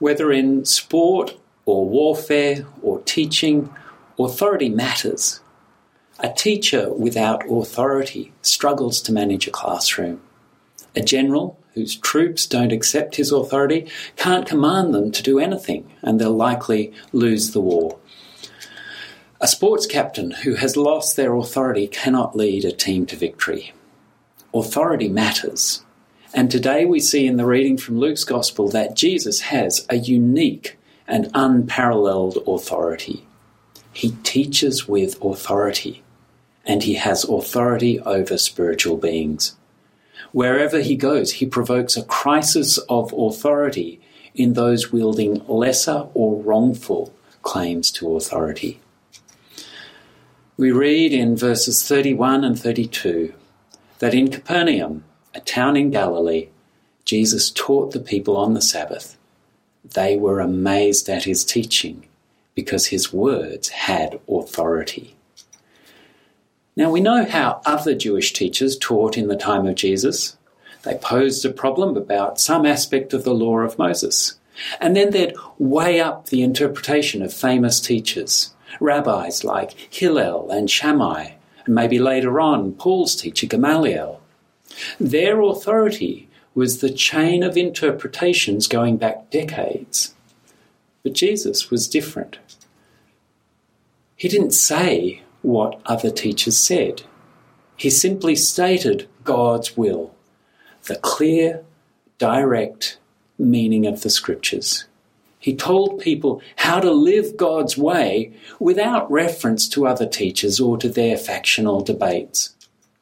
Whether in sport or warfare or teaching, authority matters. A teacher without authority struggles to manage a classroom. A general whose troops don't accept his authority can't command them to do anything, and they'll likely lose the war. A sports captain who has lost their authority cannot lead a team to victory. Authority matters. And today we see in the reading from Luke's Gospel that Jesus has a unique and unparalleled authority. He teaches with authority, and he has authority over spiritual beings. Wherever he goes, he provokes a crisis of authority in those wielding lesser or wrongful claims to authority. We read in verses 31 and 32 that in Capernaum, a town in Galilee, Jesus taught the people on the Sabbath. They were amazed at his teaching because his words had authority. Now we know how other Jewish teachers taught in the time of Jesus. They posed a problem about some aspect of the law of Moses, and then they'd weigh up the interpretation of famous teachers, rabbis like Hillel and Shammai, and maybe later on Paul's teacher Gamaliel. Their authority was the chain of interpretations going back decades. But Jesus was different. He didn't say what other teachers said. He simply stated God's will, the clear, direct meaning of the Scriptures. He told people how to live God's way without reference to other teachers or to their factional debates.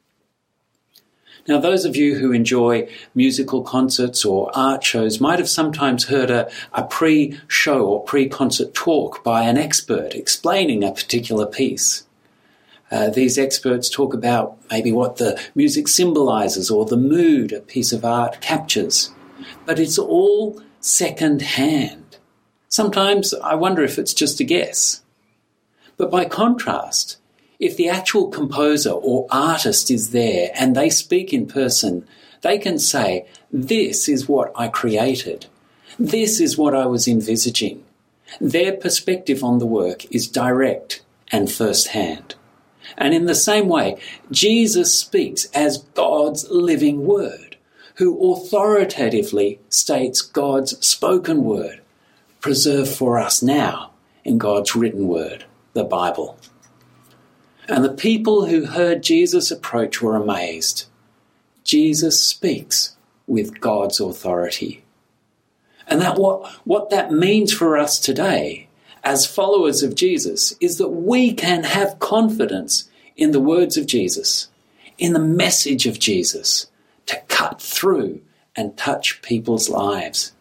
Now, those of you who enjoy musical concerts or art shows might have sometimes heard a pre-show or pre-concert talk by an expert explaining a particular piece. These experts talk about maybe what the music symbolises or the mood a piece of art captures. But it's all second-hand. Sometimes I wonder if it's just a guess. But by contrast, if the actual composer or artist is there and they speak in person, they can say, this is what I created. This is what I was envisaging. Their perspective on the work is direct and first-hand. And in the same way, Jesus speaks as God's living word, who authoritatively states God's spoken word, preserved for us now in God's written word, the Bible. And the people who heard Jesus approach were amazed. Jesus speaks with God's authority. And that what that means for us today as followers of Jesus is that we can have confidence in the words of Jesus, in the message of Jesus, to cut through and touch people's lives.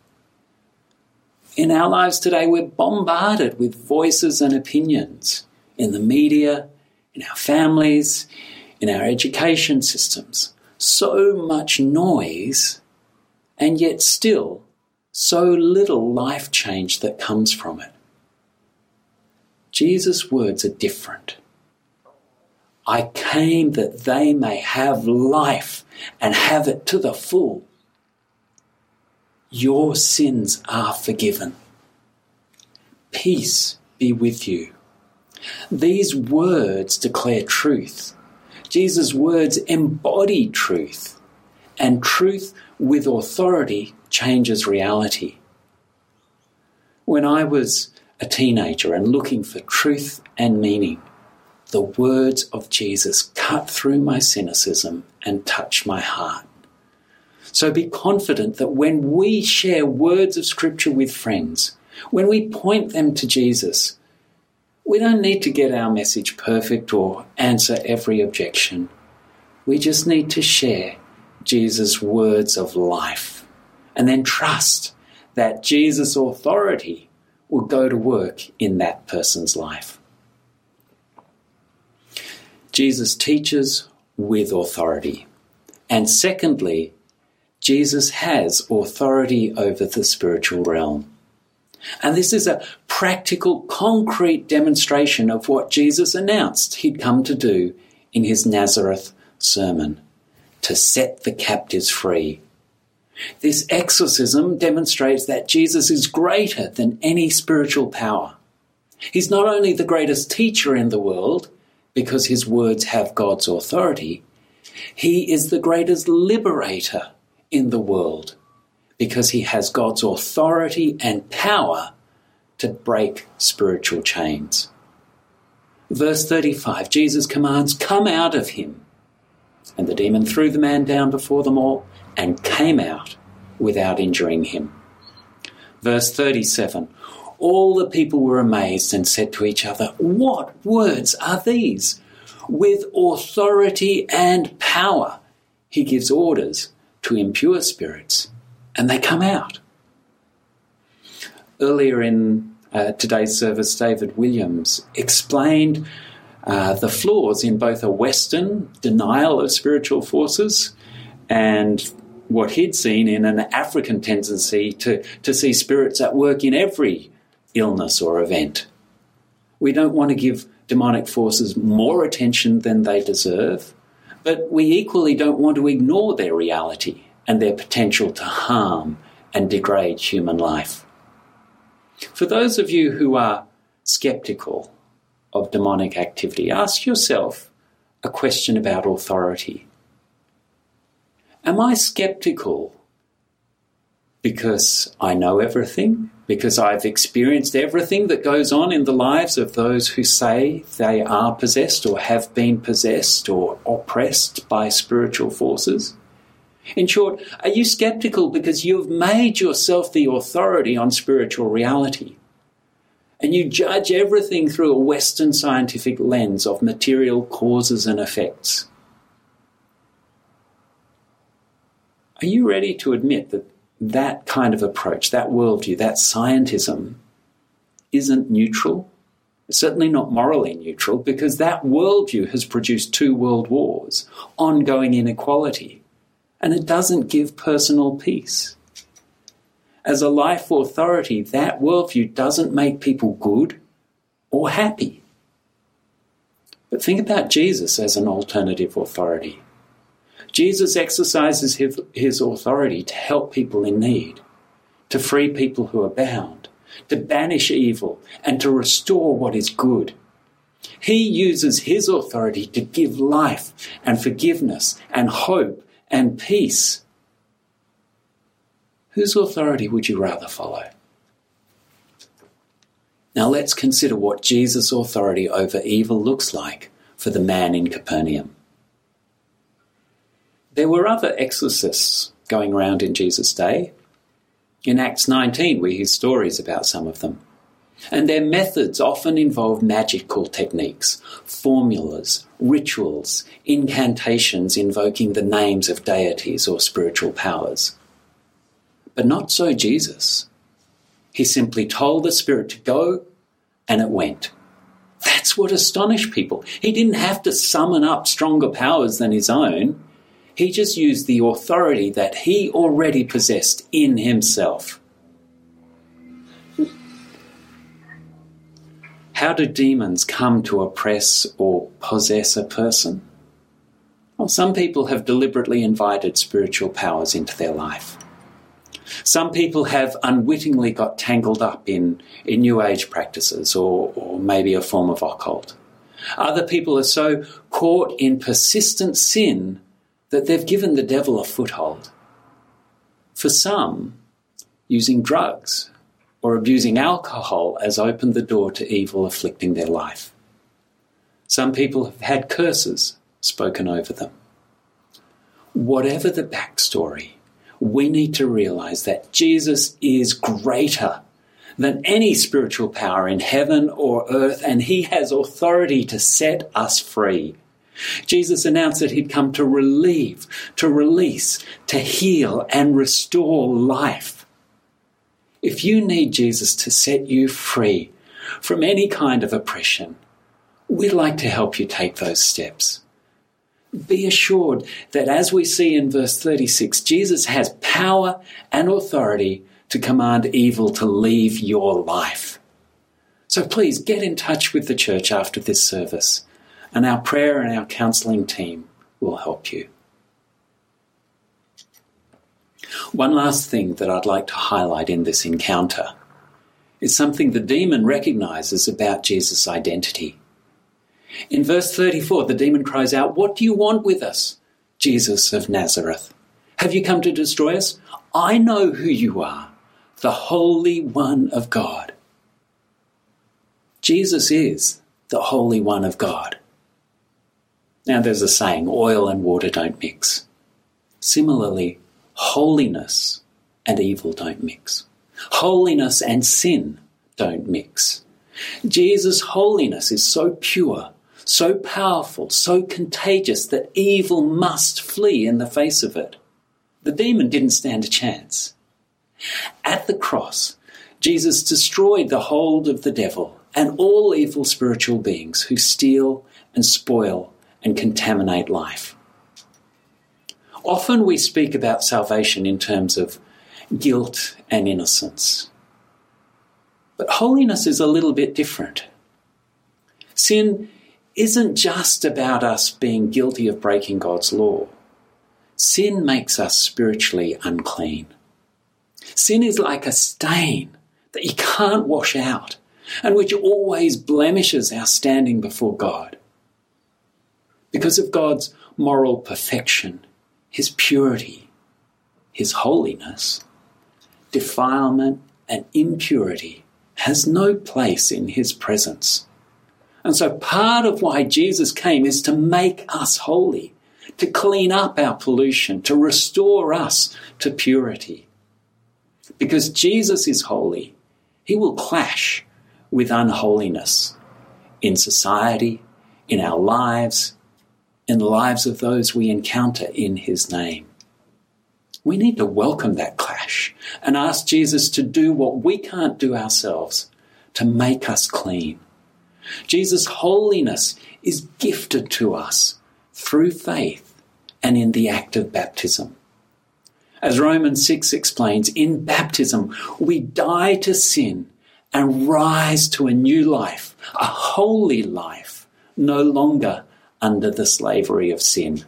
In our lives today, we're bombarded with voices and opinions in the media, in our families, in our education systems. So much noise, and yet still so little life change that comes from it. Jesus' words are different. I came that they may have life and have it to the full. Your sins are forgiven. Peace be with you. These words declare truth. Jesus' words embody truth, and truth with authority changes reality. When I was a teenager and looking for truth and meaning, the words of Jesus cut through my cynicism and touched my heart. So be confident that when we share words of Scripture with friends, when we point them to Jesus, we don't need to get our message perfect or answer every objection. We just need to share Jesus' words of life and then trust that Jesus' authority will go to work in that person's life. Jesus teaches with authority. And secondly, Jesus has authority over the spiritual realm. And this is a practical, concrete demonstration of what Jesus announced he'd come to do in his Nazareth sermon, to set the captives free. This exorcism demonstrates that Jesus is greater than any spiritual power. He's not only the greatest teacher in the world, because his words have God's authority, he is the greatest liberator in the world, because he has God's authority and power to break spiritual chains. Verse 35, Jesus commands, "Come out of him." And the demon threw the man down before them all and came out without injuring him. Verse 37, all the people were amazed and said to each other, "What words are these? With authority and power he gives orders to impure spirits, and they come out." Earlier in today's service, David Williams explained the flaws in both a Western denial of spiritual forces and what he'd seen in an African tendency to see spirits at work in every illness or event. We don't want to give demonic forces more attention than they deserve, but we equally don't want to ignore their reality and their potential to harm and degrade human life. For those of you who are skeptical of demonic activity, ask yourself a question about authority. Am I skeptical because I know everything? Because I've experienced everything that goes on in the lives of those who say they are possessed or have been possessed or oppressed by spiritual forces? In short, are you skeptical because you've made yourself the authority on spiritual reality, and you judge everything through a Western scientific lens of material causes and effects? Are you ready to admit that that kind of approach, that worldview, that scientism isn't neutral? It's certainly not morally neutral, because that worldview has produced 2 world wars, ongoing inequality, and it doesn't give personal peace. As a life authority, that worldview doesn't make people good or happy. But think about Jesus as an alternative authority. Jesus exercises his authority to help people in need, to free people who are bound, to banish evil, and to restore what is good. He uses his authority to give life and forgiveness and hope and peace. Whose authority would you rather follow? Now let's consider what Jesus' authority over evil looks like for the man in Capernaum. There were other exorcists going around in Jesus' day. In Acts 19 we hear stories about some of them. And their methods often involve magical techniques, formulas, rituals, incantations invoking the names of deities or spiritual powers. But not so Jesus. He simply told the spirit to go, and it went. That's what astonished people. He didn't have to summon up stronger powers than his own. He just used the authority that he already possessed in himself. How do demons come to oppress or possess a person? Well, some people have deliberately invited spiritual powers into their life. Some people have unwittingly got tangled up in New Age practices or maybe a form of occult. Other people are so caught in persistent sin that they've given the devil a foothold. For some, using drugs or abusing alcohol has opened the door to evil afflicting their life. Some people have had curses spoken over them. Whatever the backstory, we need to realize that Jesus is greater than any spiritual power in heaven or earth, and he has authority to set us free. Jesus announced that he'd come to relieve, to release, to heal and restore life. If you need Jesus to set you free from any kind of oppression, we'd like to help you take those steps. Be assured that as we see in verse 36, Jesus has power and authority to command evil to leave your life. So please get in touch with the church after this service, and our prayer and our counselling team will help you. One last thing that I'd like to highlight in this encounter is something the demon recognizes about Jesus' identity. In verse 34, the demon cries out, "What do you want with us, Jesus of Nazareth? Have you come to destroy us? I know who you are, the Holy One of God." Jesus is the Holy One of God. Now there's a saying, oil and water don't mix. Similarly, holiness and evil don't mix. Holiness and sin don't mix. Jesus' holiness is so pure, so powerful, so contagious that evil must flee in the face of it. The demon didn't stand a chance. At the cross, Jesus destroyed the hold of the devil and all evil spiritual beings who steal and spoil and contaminate life. Often we speak about salvation in terms of guilt and innocence. But holiness is a little bit different. Sin isn't just about us being guilty of breaking God's law. Sin makes us spiritually unclean. Sin is like a stain that you can't wash out and which always blemishes our standing before God. Because of God's moral perfection, His purity, His holiness, defilement and impurity has no place in His presence. And so part of why Jesus came is to make us holy, to clean up our pollution, to restore us to purity. Because Jesus is holy, He will clash with unholiness in society, in our lives, in the lives of those we encounter in His name. We need to welcome that clash and ask Jesus to do what we can't do ourselves, to make us clean. Jesus' holiness is gifted to us through faith and in the act of baptism. As Romans 6 explains, in baptism we die to sin and rise to a new life, a holy life, no longer under the slavery of sin.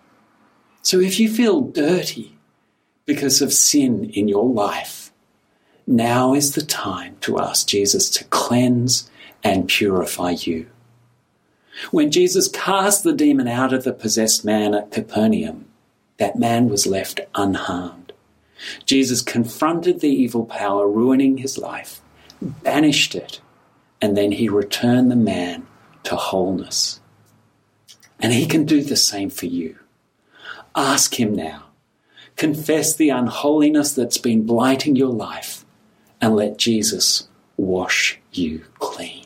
So if you feel dirty because of sin in your life, now is the time to ask Jesus to cleanse and purify you. When Jesus cast the demon out of the possessed man at Capernaum, that man was left unharmed. Jesus confronted the evil power ruining his life, banished it, and then He returned the man to wholeness. And He can do the same for you. Ask Him now. Confess the unholiness that's been blighting your life and let Jesus wash you clean.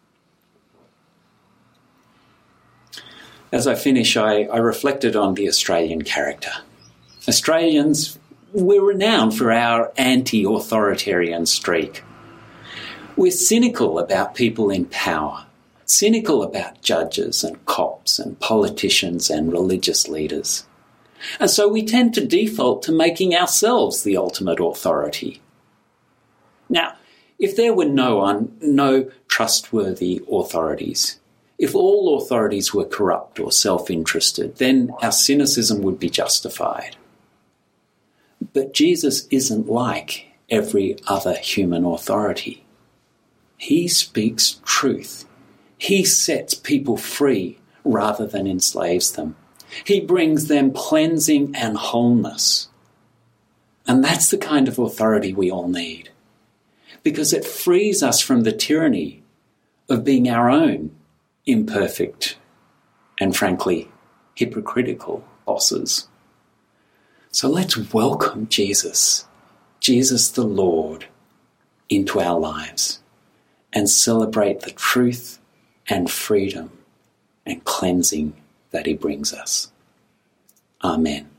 As I finish, I reflected on the Australian character. Australians, we're renowned for our anti-authoritarian streak. We're cynical about people in power, cynical about judges and cops and politicians and religious leaders. And so we tend to default to making ourselves the ultimate authority. Now, if there were no trustworthy authorities, if all authorities were corrupt or self-interested, then our cynicism would be justified. But Jesus isn't like every other human authority. He speaks truth. He sets people free rather than enslaves them. He brings them cleansing and wholeness. And that's the kind of authority we all need, because it frees us from the tyranny of being our own imperfect and, frankly, hypocritical bosses. So let's welcome Jesus the Lord, into our lives and celebrate the truth and freedom and cleansing that He brings us. Amen.